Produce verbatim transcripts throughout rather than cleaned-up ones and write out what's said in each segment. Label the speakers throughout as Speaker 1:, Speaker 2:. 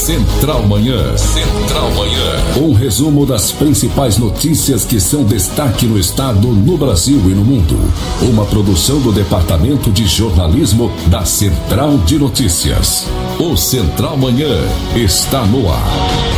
Speaker 1: Central Manhã. Central Manhã. Um resumo das principais notícias que são destaque no estado, no Brasil e no mundo. Uma produção do Departamento de Jornalismo da Central de Notícias. O Central Manhã está no ar.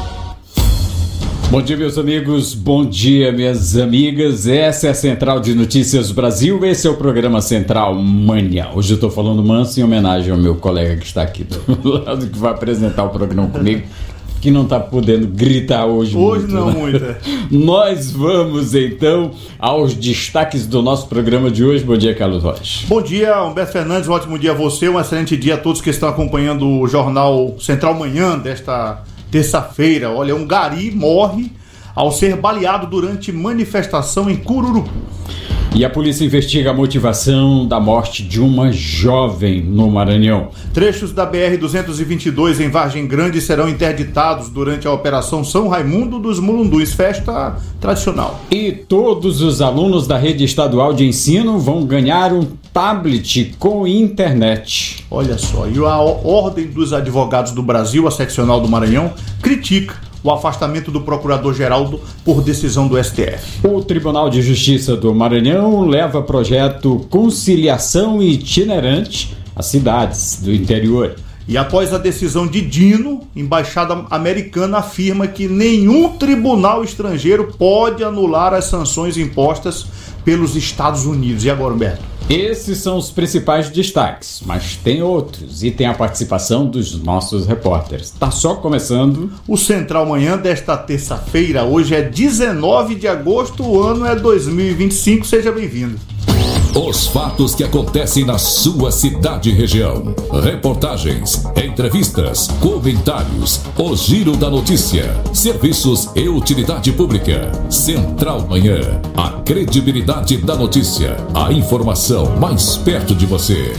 Speaker 2: Bom dia, meus amigos, bom dia, minhas amigas. Essa é a Central de Notícias Brasil, esse é o programa Central Manhã. Hoje eu estou falando manso em homenagem ao meu colega que está aqui do lado, que vai apresentar o programa comigo, que não está podendo gritar hoje,
Speaker 3: hoje
Speaker 2: muito.
Speaker 3: Hoje não,
Speaker 2: né?
Speaker 3: muito. É.
Speaker 2: Nós vamos, então, aos destaques do nosso programa de hoje. Bom dia, Carlos Rocha.
Speaker 3: Bom dia, Humberto Fernandes, um ótimo dia a você, um excelente dia a todos que estão acompanhando o jornal Central Manhã desta terça-feira. Olha, um gari morre ao ser baleado durante manifestação em Cururupu.
Speaker 2: E a polícia investiga a motivação da morte de uma jovem no Maranhão.
Speaker 3: Trechos da B R duzentos e vinte e dois em Vargem Grande serão interditados durante a Operação São Raimundo dos Mulunduns, festa tradicional.
Speaker 2: E todos os alunos da rede estadual de ensino vão ganhar um tablet com internet.
Speaker 3: Olha só, e a Ordem dos Advogados do Brasil, a seccional do Maranhão, critica o afastamento do Procurador-Geral por decisão do S T F.
Speaker 2: O Tribunal de Justiça do Maranhão leva projeto Conciliação Itinerante às cidades do interior.
Speaker 3: E após a decisão de Dino, embaixada americana afirma que nenhum tribunal estrangeiro pode anular as sanções impostas pelos Estados Unidos. E agora, Humberto?
Speaker 2: Esses são os principais destaques, mas tem outros e tem a participação dos nossos repórteres. Tá só começando
Speaker 3: o Central Manhã desta terça-feira. Hoje é dezenove de agosto, o ano é dois mil e vinte e cinco. Seja bem-vindo.
Speaker 1: Os fatos que acontecem na sua cidade e região. Reportagens, entrevistas, comentários, o giro da notícia, serviços e utilidade pública. Central Manhã, a credibilidade da notícia, a informação mais perto de você.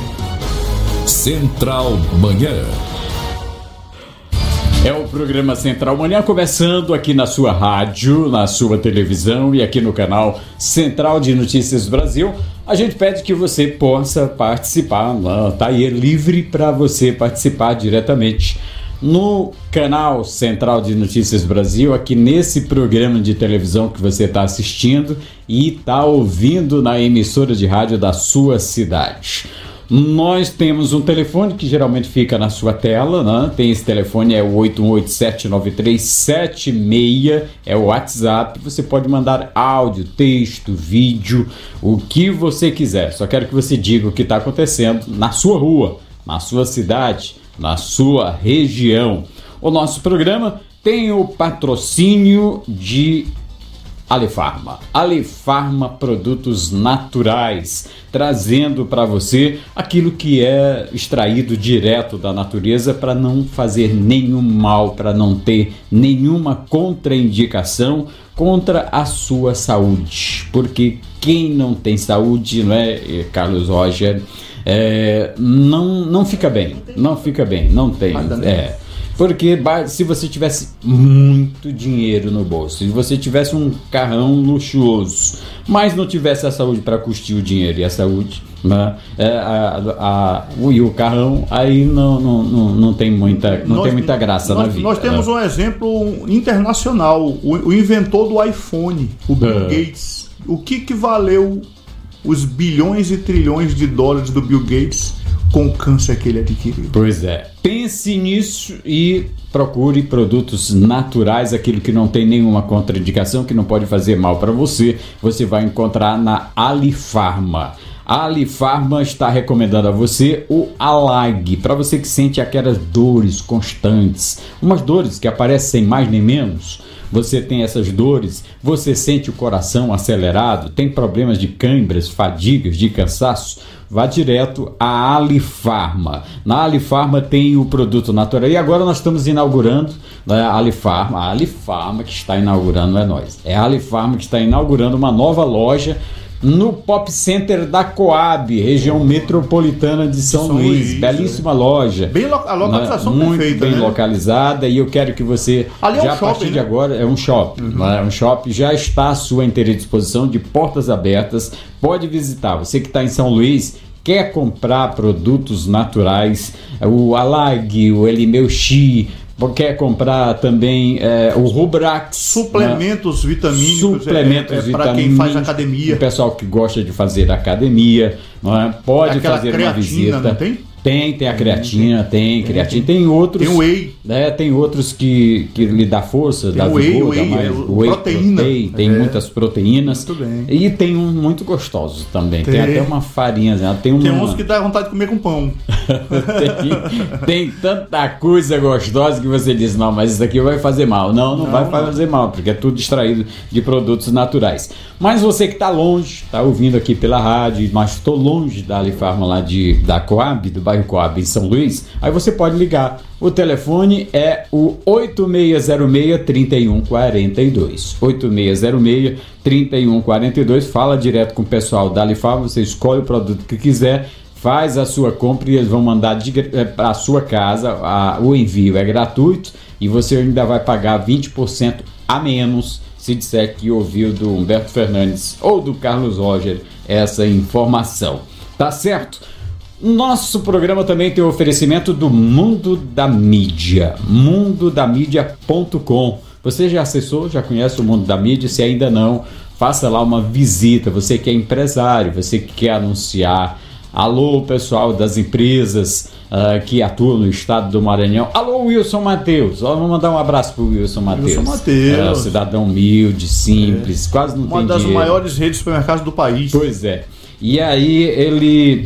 Speaker 1: Central Manhã.
Speaker 2: É o programa Central Manhã, começando aqui na sua rádio, na sua televisão e aqui no canal Central de Notícias Brasil. A gente pede que você possa participar, tá aí, é livre para você participar diretamente no canal Central de Notícias Brasil, aqui nesse programa de televisão que você está assistindo e está ouvindo na emissora de rádio da sua cidade. Nós temos um telefone que geralmente fica na sua tela, né? Tem esse telefone, é o oito um oito sete nove três sete seis, é o WhatsApp. Você pode mandar áudio, texto, vídeo, o que você quiser. Só quero que você diga o que está acontecendo na sua rua, na sua cidade, na sua região. O nosso programa tem o patrocínio de Alifarma. Alifarma Produtos Naturais, trazendo para você aquilo que é extraído direto da natureza para não fazer nenhum mal, para não ter nenhuma contraindicação contra a sua saúde. Porque quem não tem saúde, não é, Carlos Roger, é, não, não fica bem, não fica bem, não tem, é. Porque se você tivesse muito dinheiro no bolso, se você tivesse um carrão luxuoso, mas não tivesse a saúde para custear o dinheiro e a saúde, né, a, a, a, e o carrão, aí não, não, não, não, tem, muita, não nós, tem muita graça
Speaker 3: nós,
Speaker 2: na vida.
Speaker 3: Nós temos um exemplo internacional, o, o inventor do iPhone, o Bill uh. Gates. O que, que valeu os bilhões e trilhões de dólares do Bill Gates com o câncer que ele adquiriu?
Speaker 2: Pois é. Pense nisso e procure produtos naturais, aquilo que não tem nenhuma contraindicação, que não pode fazer mal para você. Você vai encontrar na Alifarma. A Alifarma está recomendando a você o Alag, para você que sente aquelas dores constantes, umas dores que aparecem sem mais nem menos. Você tem essas dores, você sente o coração acelerado, tem problemas de câimbras, fadigas, de cansaço, vá direto à Alifarma. Na Alifarma tem o produto natural. E agora nós estamos inaugurando, né, a Alifarma. A Alifarma que está inaugurando, não é nós. É a Alifarma que está inaugurando uma nova loja no Pop Center da Coab, região metropolitana de São, São Luís. Luís. Belíssima é. loja.
Speaker 3: Bem lo- a localização
Speaker 2: né? Muito
Speaker 3: perfeita,
Speaker 2: bem
Speaker 3: né?
Speaker 2: localizada, e eu quero que você,
Speaker 3: ali
Speaker 2: já
Speaker 3: é um
Speaker 2: a
Speaker 3: shopping,
Speaker 2: partir
Speaker 3: né?
Speaker 2: de agora, é um shopping. Uhum. Né? Um shopping, já está à sua inteira disposição, de portas abertas. Pode visitar. Você que está em São Luís, quer comprar produtos naturais, o Alag, o Elimeuxi, quer comprar também é, o Rubrax.
Speaker 3: Suplementos, né? Vitamínicos.
Speaker 2: Suplementos
Speaker 3: é, é, é para
Speaker 2: vitamínicos.
Speaker 3: quem faz academia.
Speaker 2: O pessoal que gosta de fazer academia, não é? Pode
Speaker 3: Aquela
Speaker 2: fazer
Speaker 3: creatina,
Speaker 2: uma visita.
Speaker 3: Não tem?
Speaker 2: Tem, tem a creatina, tem, tem creatina, tem, tem outros.
Speaker 3: Tem whey.
Speaker 2: Né, tem outros que, que lhe dá força,
Speaker 3: tem
Speaker 2: dá
Speaker 3: whey,
Speaker 2: vigor,
Speaker 3: whey,
Speaker 2: dá mais,
Speaker 3: é,
Speaker 2: whey
Speaker 3: proteína.
Speaker 2: Protein, tem
Speaker 3: é.
Speaker 2: muitas proteínas.
Speaker 3: Muito bem.
Speaker 2: E tem um muito gostoso também. Tem, tem até uma farinha. Tem, uma...
Speaker 3: tem uns que dá vontade de comer com pão.
Speaker 2: tem, tem tanta coisa gostosa que você diz, não, mas isso aqui vai fazer mal. Não, não, não vai fazer não. mal, porque é tudo extraído de produtos naturais. Mas você que está longe, está ouvindo aqui pela rádio, mas estou longe da Alifarma lá de, da Coab, do bairro Coab em São Luís, aí você pode ligar. O telefone é o oito seis zero seis, três um quatro dois. oito seis zero seis, três um quatro dois. Fala direto com o pessoal da Alifarma, você escolhe o produto que quiser, faz a sua compra e eles vão mandar para a sua casa. A, o envio é gratuito e você ainda vai pagar vinte por cento a menos se disser que ouviu do Humberto Fernandes ou do Carlos Roger essa informação. Tá certo? Nosso programa também tem o oferecimento do Mundo da Mídia, mundo da mídia ponto com. Você já acessou, já conhece o Mundo da Mídia? Se ainda não, faça lá uma visita. Você que é empresário, você que quer anunciar. Alô, pessoal das empresas uh, que atuam no estado do Maranhão. Alô, Wilson Matheus. Vamos mandar um abraço para o Wilson Matheus.
Speaker 3: Wilson Matheus.
Speaker 2: É, um cidadão humilde, simples, é. quase não
Speaker 3: uma
Speaker 2: tem
Speaker 3: das
Speaker 2: dinheiro.
Speaker 3: maiores redes de supermercados do país.
Speaker 2: Pois é. E aí ele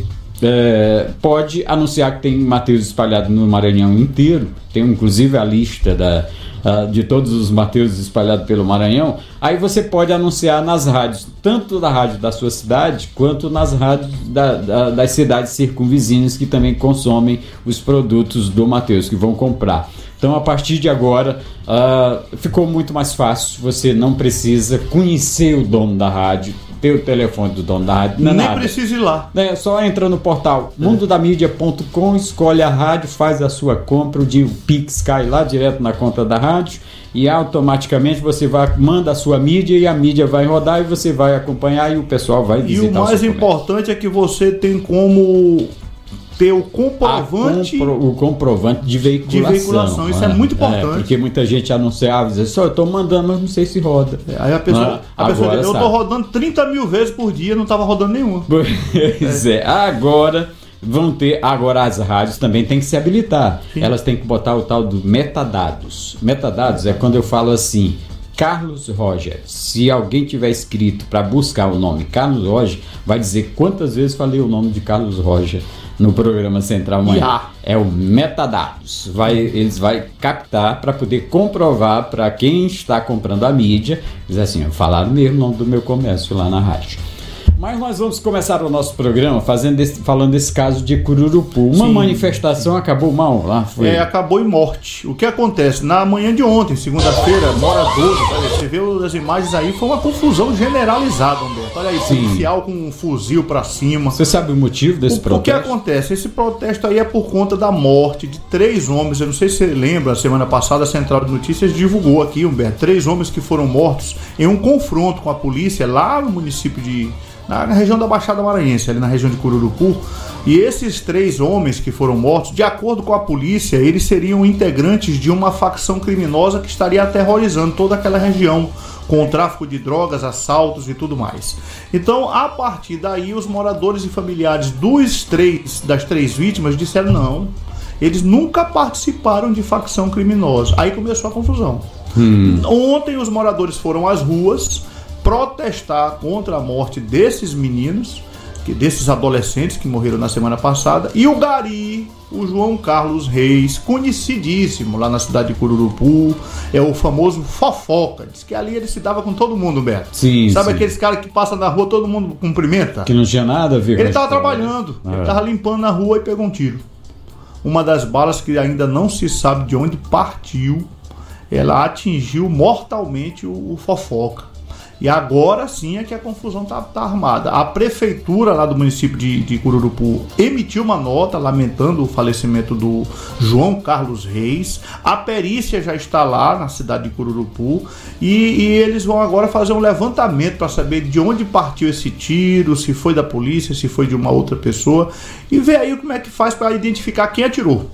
Speaker 2: é, pode anunciar que tem Mateus espalhado no Maranhão inteiro. Tem inclusive a lista da... Uh, de todos os Mateus espalhados pelo Maranhão. Aí você pode anunciar nas rádios, tanto da rádio da sua cidade, quanto nas rádios da, da, das cidades circunvizinhas que também consomem os produtos do Mateus, que vão comprar. Então, a partir de agora, uh, ficou muito mais fácil. Você não precisa conhecer o dono da rádio, ter o telefone do dono da rádio, não é
Speaker 3: Nem
Speaker 2: nada.
Speaker 3: precisa ir lá.
Speaker 2: É só entra no portal é. mundo da mídia ponto com, escolhe a rádio, faz a sua compra, o dia Pix cai lá direto na conta da rádio e automaticamente você vai, manda a sua mídia e a mídia vai rodar e você vai acompanhar e o pessoal vai visitar.
Speaker 3: E o mais importante é que você tem como ter o comprovante
Speaker 2: compro, o comprovante de veiculação.
Speaker 3: De veiculação, isso é, é muito importante. É,
Speaker 2: porque muita gente anunciava e dizia, só eu estou mandando, mas não sei se roda.
Speaker 3: É, aí a pessoa, a pessoa diz, eu estou rodando trinta mil vezes por dia, não estava rodando nenhuma.
Speaker 2: Pois é. é, agora vão ter, agora as rádios também têm que se habilitar. Sim. Elas têm que botar o tal do metadados. Metadados é quando eu falo assim, Carlos Roger. Se alguém tiver escrito para buscar o nome Carlos Roger, vai dizer quantas vezes falei o nome de Carlos Roger no programa Central Manhã. Yeah. É o metadados. Vai, eles vão captar para poder comprovar para quem está comprando a mídia, dizer assim, falaram mesmo o nome do meu comércio lá na rádio. Mas nós vamos começar o nosso programa fazendo esse, falando desse caso de Cururupu. Uma Sim. manifestação acabou mal lá? Foi?
Speaker 3: É, acabou em morte. O que acontece? Na manhã de ontem, segunda-feira, moradores, olha, você vê as imagens aí, foi uma confusão generalizada, Humberto. Olha aí, Sim. policial com um fuzil pra cima.
Speaker 2: Você sabe o motivo desse
Speaker 3: o,
Speaker 2: protesto?
Speaker 3: O que acontece? Esse protesto aí é por conta da morte de três homens. Eu não sei se você lembra, semana passada a Central de Notícias divulgou aqui, Humberto, três homens que foram mortos em um confronto com a polícia lá no município de... na região da Baixada Maranhense, ali na região de Cururupu. E esses três homens que foram mortos, de acordo com a polícia, eles seriam integrantes de uma facção criminosa que estaria aterrorizando toda aquela região, com o tráfico de drogas, assaltos e tudo mais. Então, a partir daí, os moradores e familiares dos três, das três vítimas disseram não, eles nunca participaram de facção criminosa. Aí começou a confusão. Hum. Ontem os moradores foram às ruas protestar contra a morte desses meninos, que, desses adolescentes que morreram na semana passada, e o gari, o João Carlos Reis, conhecidíssimo lá na cidade de Cururupu, é o famoso fofoca, diz que ali ele se dava com todo mundo, Beto.
Speaker 2: Sim,
Speaker 3: Sabe
Speaker 2: sim.
Speaker 3: aqueles caras que passam na rua, todo mundo cumprimenta?
Speaker 2: Que não tinha nada a ver com
Speaker 3: Ele estava trabalhando, ah. ele estava limpando na rua e pegou um tiro. Uma das balas que ainda não se sabe de onde partiu, ela atingiu mortalmente o, o fofoca. E agora sim é que a confusão está tá armada. A prefeitura lá do município de, de Cururupu emitiu uma nota lamentando o falecimento do João Carlos Reis. A perícia já está lá na cidade de Cururupu e, e eles vão agora fazer um levantamento para saber de onde partiu esse tiro, se foi da polícia, se foi de uma outra pessoa, e ver aí como é que faz para identificar quem atirou.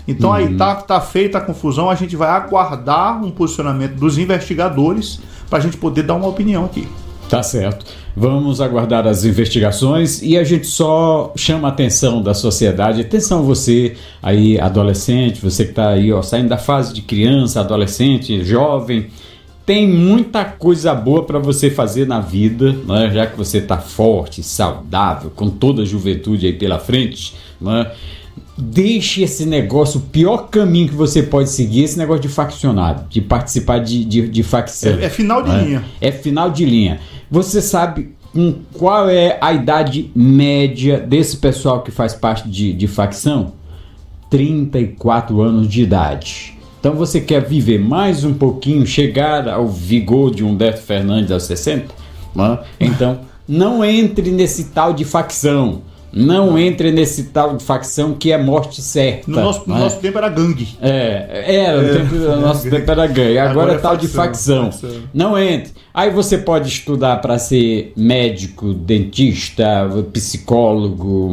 Speaker 3: Então
Speaker 2: Uhum.
Speaker 3: aí tá, tá feita a confusão, a gente vai aguardar um posicionamento dos investigadores para a gente poder dar uma opinião aqui.
Speaker 2: Tá certo. Vamos aguardar as investigações e a gente só chama a atenção da sociedade. Atenção você aí, adolescente, você que está aí, ó, saindo da fase de criança, adolescente, jovem. Tem muita coisa boa para você fazer na vida, né? Já que você está forte, saudável, com toda a juventude aí pela frente, né? Deixe esse negócio, o pior caminho que você pode seguir, esse negócio de faccionário, de participar de, de, de facção.
Speaker 3: É, é final de
Speaker 2: né?
Speaker 3: linha.
Speaker 2: É final de linha. Você sabe com qual é a idade média desse pessoal que faz parte de, de facção? trinta e quatro anos de idade. Então você quer viver mais um pouquinho, chegar ao vigor de Humberto Fernandes aos sessenta? Né? Então não entre nesse tal de facção. Não entre nesse tal de facção que é morte certa.
Speaker 3: No nosso, no
Speaker 2: né?
Speaker 3: nosso tempo era gangue.
Speaker 2: É, era, no,
Speaker 3: É.
Speaker 2: tempo, no nosso tempo era gangue. Agora,
Speaker 3: Agora
Speaker 2: é
Speaker 3: é
Speaker 2: tal de
Speaker 3: facção,
Speaker 2: facção.
Speaker 3: facção.
Speaker 2: Não entre. Aí você pode estudar para ser médico, dentista, psicólogo,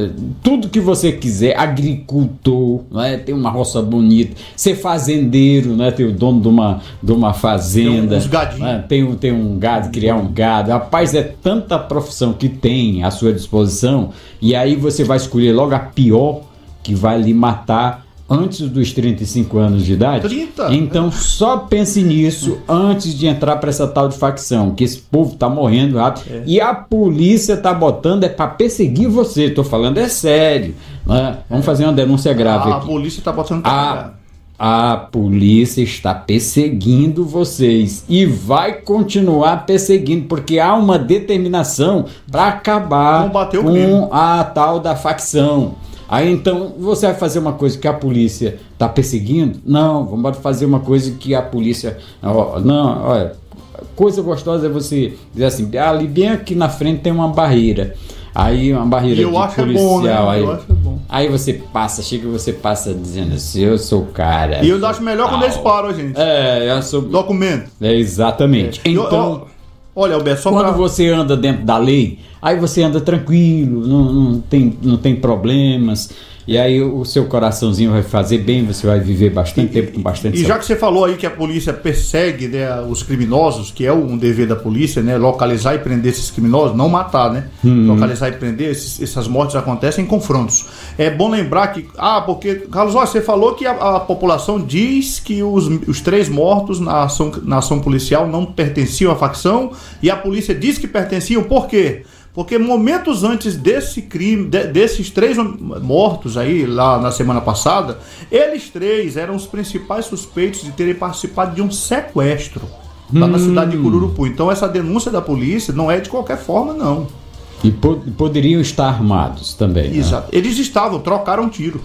Speaker 2: tudo que você quiser, agricultor, né? Ter uma roça bonita, ser fazendeiro, né? Ter o dono de uma, de uma fazenda.
Speaker 3: Tem uns gadinhos.
Speaker 2: Né? Tem, um- tem um gado, criar um gado. Rapaz, é tanta profissão que tem à sua disposição. E aí você vai escolher logo a pior, que vai lhe matar antes dos trinta e cinco anos de idade.
Speaker 3: trinta?
Speaker 2: Então só pense nisso antes de entrar para essa tal de facção, que esse povo tá morrendo rápido.
Speaker 3: É.
Speaker 2: E a polícia tá botando é para perseguir você. Tô falando é sério, né? Vamos fazer uma denúncia grave
Speaker 3: A
Speaker 2: aqui.
Speaker 3: polícia tá botando pra
Speaker 2: A,
Speaker 3: pegar.
Speaker 2: a polícia está perseguindo vocês e vai continuar perseguindo, porque há uma determinação para acabar
Speaker 3: Combater o crime.
Speaker 2: com a tal da facção. Aí então você vai fazer uma coisa que a polícia está perseguindo? Não, vamos fazer uma coisa que a polícia. Ó, não, olha, coisa gostosa é você dizer assim: ali bem aqui na frente tem uma barreira. Aí uma barreira
Speaker 3: E eu
Speaker 2: de
Speaker 3: acho é
Speaker 2: policial.
Speaker 3: bom, né?
Speaker 2: Aí,
Speaker 3: Eu acho é bom.
Speaker 2: aí você passa, chega e você passa dizendo assim: eu sou o cara.
Speaker 3: E eu acho melhor quando
Speaker 2: tal.
Speaker 3: eles param a gente.
Speaker 2: É, eu sou.
Speaker 3: Documento.
Speaker 2: É, exatamente.
Speaker 3: E eu-
Speaker 2: Então.
Speaker 3: eu- olha, Alberto, só
Speaker 2: Quando
Speaker 3: pra...
Speaker 2: você anda dentro da lei, aí você anda tranquilo, não, não, tem, não tem problemas, e aí o seu coraçãozinho vai fazer bem, você vai viver bastante tempo com bastante
Speaker 3: E já
Speaker 2: saúde.
Speaker 3: que você falou aí que a polícia persegue, né, os criminosos, que é um dever da polícia, né, localizar e prender esses criminosos, não matar, né?
Speaker 2: Uhum.
Speaker 3: Localizar e prender, esses- essas mortes acontecem em confrontos. É bom lembrar que, ah, porque, Carlos, ó, você falou que a, a população diz que os, os três mortos na ação, na ação policial não pertenciam à facção e a polícia diz que pertenciam, por quê? Porque momentos antes desse crime, de- desses três mortos aí, lá na semana passada, eles três eram os principais suspeitos de terem participado de um sequestro lá na cidade de Cururupu. Então essa denúncia da polícia não é de qualquer forma, não.
Speaker 2: E po- poderiam estar armados também. Né?
Speaker 3: Exato. Eles estavam, trocaram um tiro.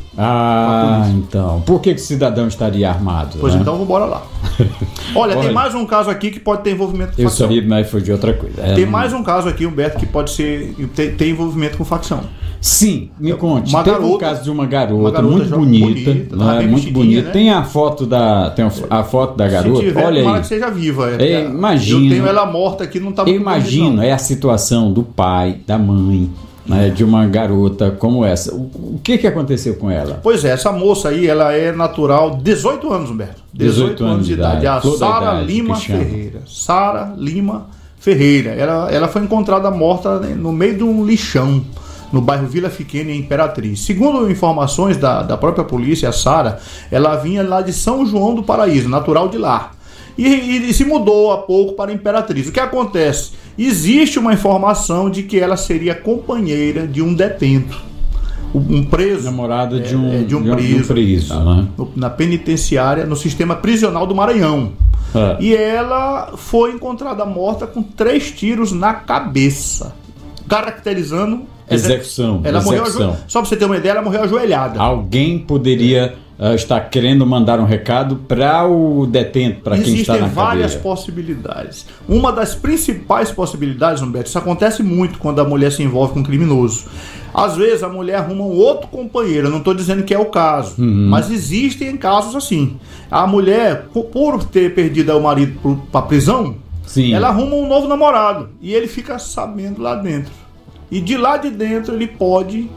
Speaker 2: Ah, então. Por que, que o cidadão estaria armado?
Speaker 3: Pois
Speaker 2: né?
Speaker 3: então, vamos embora lá. Olha, tem
Speaker 2: Olha.
Speaker 3: mais um caso aqui que pode ter envolvimento com
Speaker 2: Eu
Speaker 3: facção.
Speaker 2: sabia, mas foi de outra coisa. É,
Speaker 3: Tem
Speaker 2: não-
Speaker 3: mais um caso aqui, Humberto, que pode ser ter, ter envolvimento com facção.
Speaker 2: Sim, me conte.
Speaker 3: Uma
Speaker 2: Teve um
Speaker 3: garota-
Speaker 2: caso de uma garota,
Speaker 3: uma garota
Speaker 2: muito
Speaker 3: jo-
Speaker 2: bonita,
Speaker 3: bonita,
Speaker 2: né?
Speaker 3: tá bem
Speaker 2: muito
Speaker 3: vestidinha,
Speaker 2: bonita.
Speaker 3: né?
Speaker 2: Tem a foto da, tem a foto da garota.
Speaker 3: Se tiver,
Speaker 2: Olha
Speaker 3: tomara
Speaker 2: aí.
Speaker 3: que seja viva. É,
Speaker 2: É,
Speaker 3: porque
Speaker 2: imagino.
Speaker 3: Eu tenho ela morta aqui, não tá
Speaker 2: Eu
Speaker 3: muito
Speaker 2: imagino,
Speaker 3: bonito, não.
Speaker 2: é a situação do pai, da mãe, né, de uma garota como essa. O, o que que aconteceu com ela?
Speaker 3: Pois é, essa moça aí, ela é natural, dezoito anos, Humberto. dezoito anos de idade. A
Speaker 2: flor da
Speaker 3: Sara
Speaker 2: idade,
Speaker 3: Lima
Speaker 2: que chama.
Speaker 3: Ferreira. Sara Lima Ferreira. Ela, ela foi encontrada morta no meio de um lixão, no bairro Vila Fiquene, em Imperatriz. Segundo informações da, da própria polícia, a Sara, ela vinha lá de São João do Paraíso, natural de lá. E, e- e se mudou há pouco para Imperatriz. O que acontece? Existe uma informação de que ela seria companheira de um detento, um preso.
Speaker 2: Namorada de
Speaker 3: É,
Speaker 2: um,
Speaker 3: é, de um
Speaker 2: de um
Speaker 3: preso,
Speaker 2: preso,
Speaker 3: tá?
Speaker 2: né?
Speaker 3: no- na penitenciária, no sistema prisional do Maranhão.
Speaker 2: É.
Speaker 3: E ela foi encontrada morta com três tiros na cabeça, caracterizando
Speaker 2: Execução,
Speaker 3: Ela morreu
Speaker 2: execução.
Speaker 3: ajoelhada. Só pra você ter uma ideia, ela morreu ajoelhada.
Speaker 2: Alguém poderia ah, estar querendo mandar um recado para o detento, para quem está
Speaker 3: Existem
Speaker 2: na
Speaker 3: várias
Speaker 2: cadeia.
Speaker 3: possibilidades. Uma das principais possibilidades, Humberto, isso acontece muito quando a mulher se envolve com um criminoso. Às vezes a mulher arruma um outro companheiro, eu não estou dizendo que é o caso,
Speaker 2: Uhum.
Speaker 3: mas existem casos assim. A mulher, por- por ter perdido o marido para a prisão,
Speaker 2: Sim.
Speaker 3: ela arruma um novo namorado e ele fica sabendo lá dentro. E de lá de dentro ele pode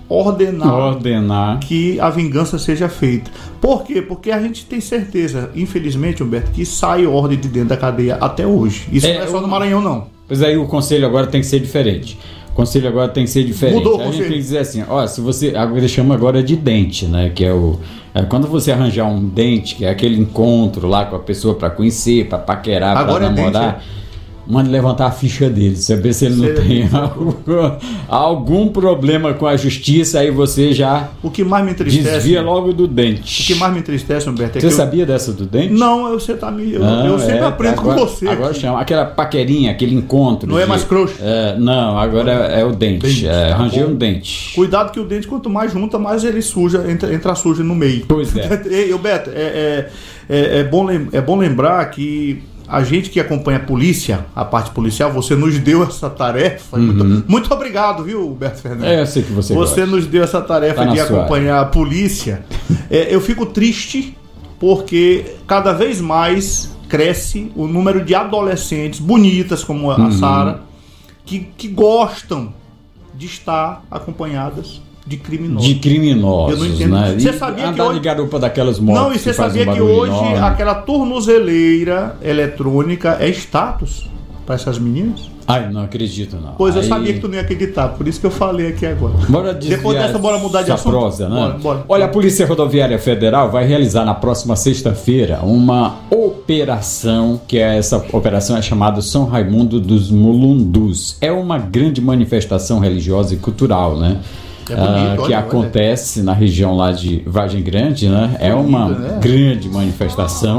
Speaker 3: ordenar,
Speaker 2: ordenar
Speaker 3: que a vingança seja feita. Por quê? Porque a gente tem certeza, infelizmente, Humberto, que sai ordem de dentro da cadeia até hoje. Isso é, não é só no Maranhão, não.
Speaker 2: Pois aí o conselho agora tem que ser diferente. O conselho agora tem que ser diferente.
Speaker 3: Mudou o
Speaker 2: a
Speaker 3: conselho.
Speaker 2: gente tem que dizer assim, ó, se você, agora chama agora de dente, né, que é o é, quando você arranjar um dente, que é aquele encontro lá com a pessoa para conhecer, para paquerar, para namorar, é dente, é? Manda levantar a ficha dele, saber se ele não você tem algum, algum problema com a justiça, aí você já
Speaker 3: o que mais me entristece,
Speaker 2: desvia logo do dente.
Speaker 3: O que mais me entristece, Humberto, é
Speaker 2: você
Speaker 3: que
Speaker 2: sabia
Speaker 3: eu...
Speaker 2: dessa do dente?
Speaker 3: Não, você tá me... eu,
Speaker 2: não,
Speaker 3: eu sempre
Speaker 2: é,
Speaker 3: aprendo
Speaker 2: agora,
Speaker 3: com você.
Speaker 2: Agora chama aquela paquerinha, aquele encontro.
Speaker 3: Não
Speaker 2: de,
Speaker 3: é mais crush?
Speaker 2: É, não, agora é, é o dente. dente é, tá arranjei um dente.
Speaker 3: Cuidado que o dente, quanto mais junta, mais ele suja, entra, entra suja no meio.
Speaker 2: Pois é.
Speaker 3: Ei, Humberto, é, é, é, é, bom, é bom lembrar que a gente que acompanha a polícia, a parte policial, você nos deu essa tarefa.
Speaker 2: Uhum.
Speaker 3: Muito, muito obrigado, viu, Humberto Fernandes?
Speaker 2: É, eu sei que você
Speaker 3: Você
Speaker 2: gosta.
Speaker 3: nos deu essa tarefa
Speaker 2: tá
Speaker 3: de acompanhar área. a polícia. É, eu fico triste porque cada vez mais cresce o número de adolescentes bonitas, como a
Speaker 2: uhum.
Speaker 3: Sara, que, que gostam de estar acompanhadas de criminosos.
Speaker 2: De criminosos,
Speaker 3: eu não entendo.
Speaker 2: né?
Speaker 3: Você sabia
Speaker 2: andar
Speaker 3: que hoje...
Speaker 2: de garupa daquelas motos.
Speaker 3: Não, e você sabia que, que hoje enorme. aquela tornozeleira eletrônica é status para essas meninas?
Speaker 2: Ai, não acredito não.
Speaker 3: Pois
Speaker 2: Aí...
Speaker 3: eu sabia que tu não ia acreditar, por isso que eu falei aqui agora.
Speaker 2: Bora
Speaker 3: Depois dessa, bora mudar de assunto.
Speaker 2: Prosa, né?
Speaker 3: Bora, bora.
Speaker 2: Olha, a Polícia Rodoviária Federal vai realizar na próxima sexta-feira uma operação, que é essa operação é chamada São Raimundo dos Mulundus. É uma grande manifestação religiosa e cultural, né? É bonito, uh, que olha, acontece olha. na região lá de Vargem Grande, né? É, é bonito, uma né? grande manifestação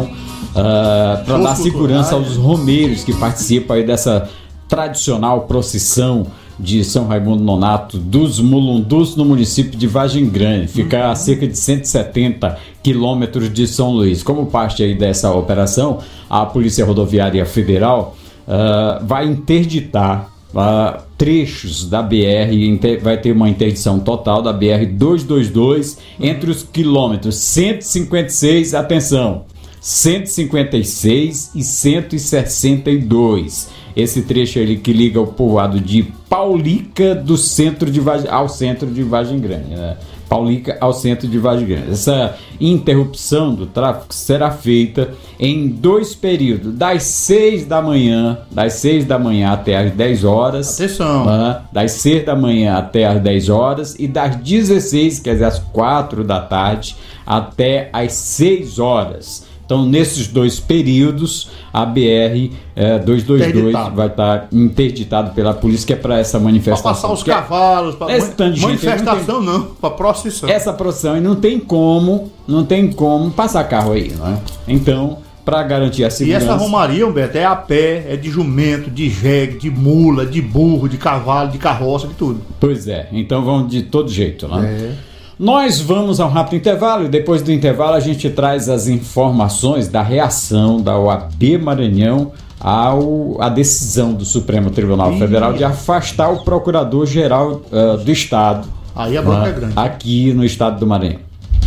Speaker 2: uh, para dar segurança aos romeiros que participam aí dessa tradicional procissão de São Raimundo Nonato dos Mulundus no município de Vargem Grande. Fica uhum. a cerca de cento e setenta quilômetros de São Luís. Como parte aí dessa operação, a Polícia Rodoviária Federal uh, vai interditar Uh, trechos da B R, inter, vai ter uma interdição total da B R duzentos e vinte e dois entre os quilômetros cento e cinquenta e seis, atenção, cento e cinquenta e seis e cento e sessenta e dois. Esse trecho ali que liga o povoado de Paulica do centro de Vargem, ao centro de Vargem Grande, né? Paulica ao centro de Vargem Grande. Essa interrupção do tráfego será feita em dois períodos, das seis da manhã, das seis da manhã até as dez horas.
Speaker 3: Atenção!
Speaker 2: Né? Das seis da manhã até as dez horas e das dezesseis, quer dizer, às quatro da tarde, até as seis horas. Então, nesses dois períodos, a B R é, duzentos e vinte e dois vai estar interditado pela polícia, que é para essa manifestação.
Speaker 3: Para passar os cavalos, para
Speaker 2: man-
Speaker 3: manifestação não, não para procissão.
Speaker 2: Essa procissão, e não tem como, não tem como passar carro aí, não é? Então, para garantir a segurança...
Speaker 3: E essa romaria, Humberto, é a pé, é de jumento, de jegue, de mula, de burro, de cavalo, de carroça, de tudo.
Speaker 2: Pois é, então vão de todo jeito, né?
Speaker 3: É...
Speaker 2: Nós vamos a um rápido intervalo e depois do intervalo a gente traz as informações da reação da O A B Maranhão ao, à decisão do Supremo Tribunal Ih. Federal de afastar o Procurador-Geral uh, do Estado.
Speaker 3: Aí a bronca
Speaker 2: uh,
Speaker 3: é grande.
Speaker 2: Aqui no Estado do Maranhão.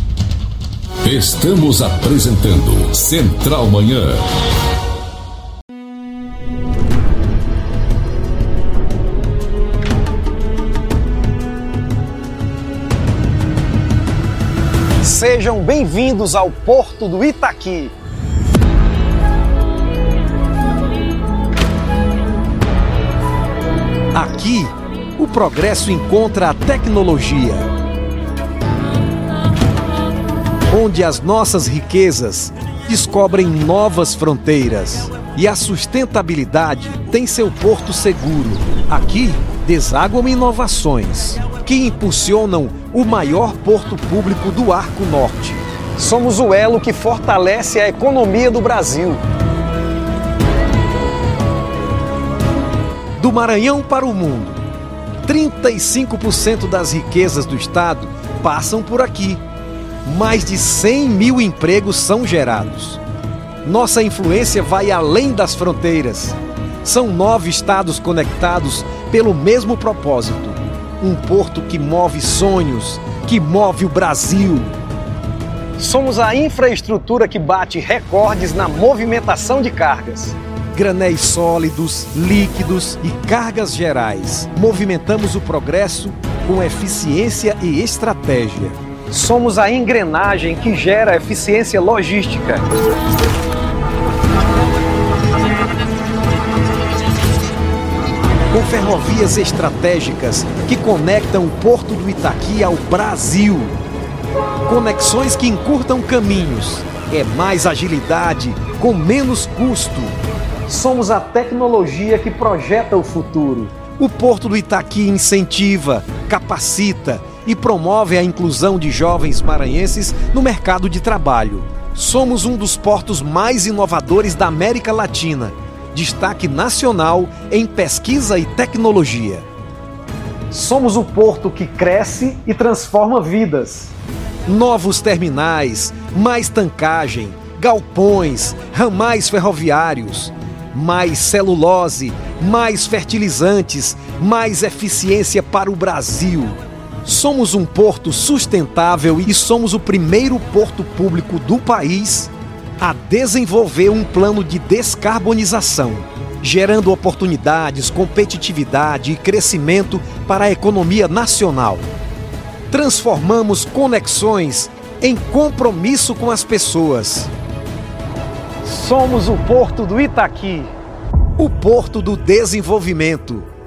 Speaker 1: Estamos apresentando Central Manhã.
Speaker 4: Sejam bem-vindos ao Porto do Itaqui. Aqui, o progresso encontra a tecnologia. Onde as nossas riquezas descobrem novas fronteiras. E a sustentabilidade tem seu porto seguro. Aqui, desaguam inovações que impulsionam o maior porto público do Arco Norte. Somos o elo que fortalece a economia do Brasil. Do Maranhão para o mundo, trinta e cinco por cento das riquezas do estado passam por aqui. Mais de cem mil empregos são gerados. Nossa influência vai além das fronteiras. São nove estados conectados pelo mesmo propósito. Um porto que move sonhos, que move o Brasil. Somos a infraestrutura que bate recordes na movimentação de cargas. Granéis sólidos, líquidos e cargas gerais. Movimentamos o progresso com eficiência e estratégia.
Speaker 5: Somos a engrenagem que gera eficiência logística.
Speaker 4: Com ferrovias estratégicas que conectam o Porto do Itaqui ao Brasil. Conexões que encurtam caminhos. É mais agilidade, com menos custo.
Speaker 5: Somos a tecnologia que projeta o futuro.
Speaker 4: O Porto do Itaqui incentiva, capacita e promove a inclusão de jovens maranhenses no mercado de trabalho. Somos um dos portos mais inovadores da América Latina. Destaque nacional em pesquisa e tecnologia.
Speaker 5: Somos o porto que cresce e transforma vidas.
Speaker 4: Novos terminais, mais tancagem, galpões, ramais ferroviários, mais celulose, mais fertilizantes, mais eficiência para o Brasil. Somos um porto sustentável e somos o primeiro porto público do país a desenvolver um plano de descarbonização, gerando oportunidades, competitividade e crescimento para a economia nacional. Transformamos conexões em compromisso com as pessoas.
Speaker 5: Somos o Porto do Itaqui.
Speaker 4: O Porto do Desenvolvimento.